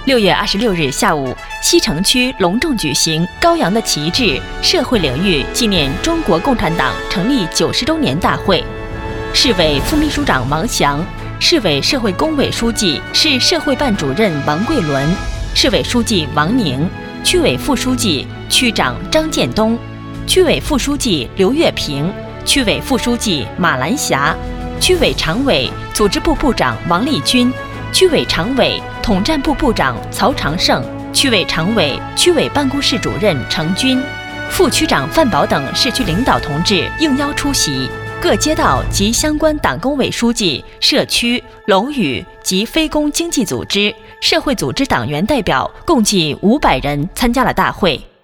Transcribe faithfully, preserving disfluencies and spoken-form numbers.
六月二十六日下午，西城区隆重举行高扬的旗帜社会领域纪念中国共产党成立九十周年大会。市委副秘书长王翔，市委社会工委书记、市社会办主任王桂伦，市委书记王宁，区委副书记、区长张建东，区委副书记刘月平，区委副书记马兰霞，区委常委、组织部部长王立军，区委常委、统战部部长曹长胜，区委常委、区委办公室主任程军，副区长范宝等市区领导同志应邀出席。各街道及相关党工委书记、社区、楼宇及非公经济组织、社会组织党员代表共计五百人参加了大会。